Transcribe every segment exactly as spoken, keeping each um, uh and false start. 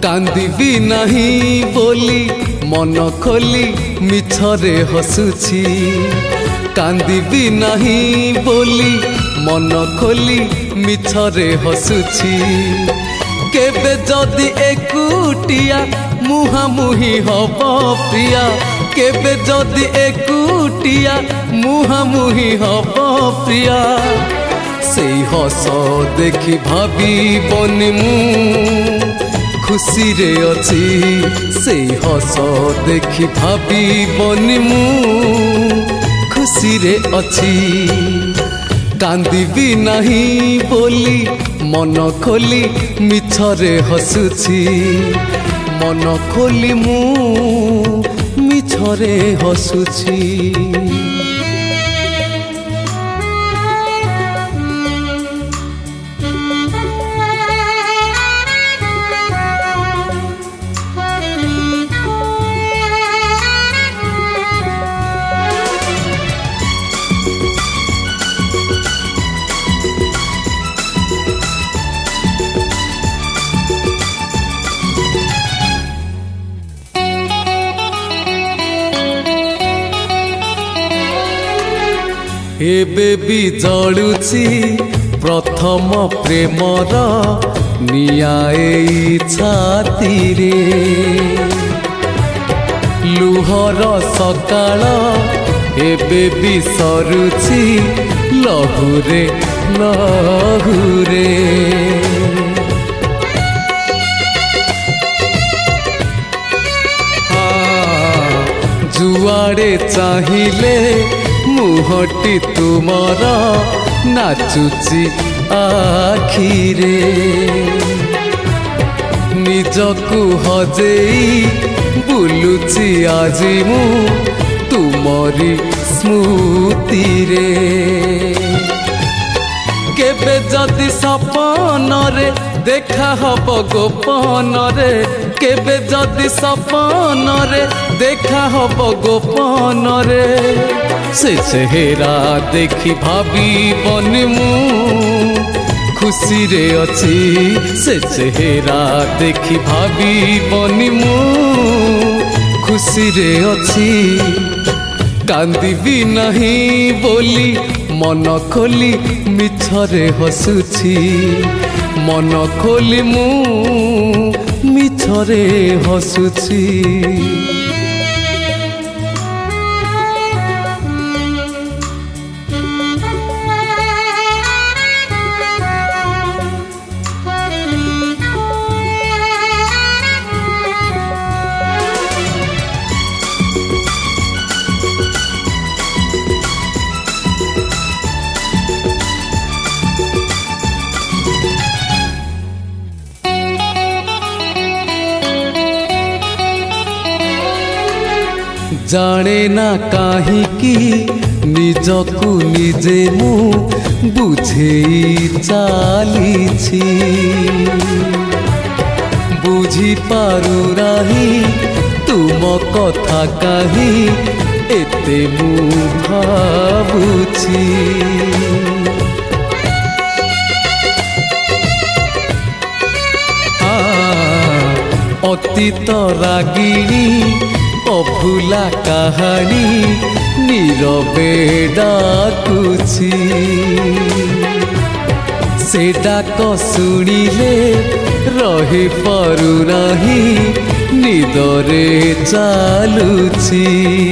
कांदिबी नहीं बोली मन खोली मिछरे हसुछि कांदिबी नहीं बोली मन खोली मिछरे हसुछि केबे जदि एकुटिया मुहामुही हब प्रिया केबे जदि एकुटिया मुहामुही हब प्रिया से हस देखि भावी बनी मु खुशी रे अच्छी से हस देखि भावी बनी मु खुशी रे अच्छी कांदिबी नहीं बोली मन खोली मिछरे हसुछि मन खोली मु मिछरे हसुछि एबे भी जलुछि प्रथम प्रेमर नियाए छाती रे लुहर सकाळ एबे भी सरुछि लहुरे लहुरे जुआड़े चाहिए मुहटी तुमर नाचुची आखिरे निजकु हजेई बुलुची आजी मु तुमरी स्मृति रे केबे जदि सपन रे देखा हब गोपन रे केबे जदि सपन रे देखा हब गोपन रे से चेहरा देखि भावी बनी मु खुशी रे अच्छी से चेहरा देखि भावी बनी मु खुशी रे अच्छी कांदिबी नहीं बोली मन खोली मिछरे हसुछि मन खोली मु मिछरे हसुछि जाने ना काहे कि निजकु निजे मु बुझेई चालीछि बुझी पारु नाही तुम कथा काहे एते मु भाबुछि अतीत रागिणी अभुला कहानी नीरवे डाकुछि से डाक शुणिले रही पारु नाही निदरे चालुछि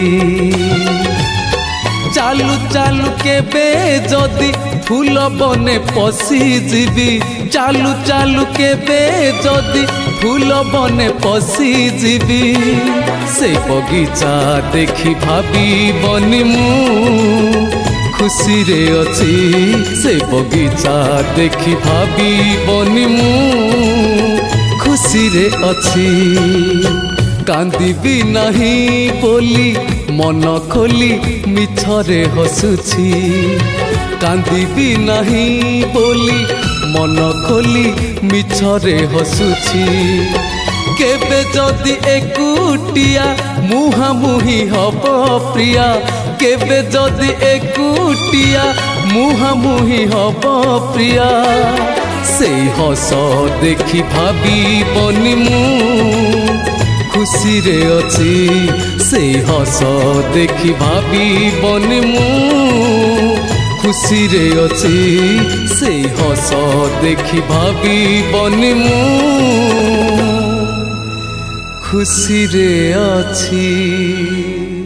चालू चालू केबे जदि फूल बने पशि जीवी चालू चालू केबे जदि फूल बने पशि जीवी से बगीचा देखि भावी बनी मु खुशी रे अच्छी से बगीचा देखि भावी बनी मु खुशी रे अच्छी कांदिबी नहीं बोली मन खोली मिछरे हसुछि कांदिबी नहीं बोली मन खोली मिछरे हसुछि केबे जदि एकुटिया मुहामुही हब प्रिया केबे जदि एकुटिया मुहामुही हब प्रिया से हस देखि भाबनी मु खुशी रे अछि से हस देखि भाबनी मु खुशी रे अछि से हस देखि भाबनी मु खुशी रे अछि।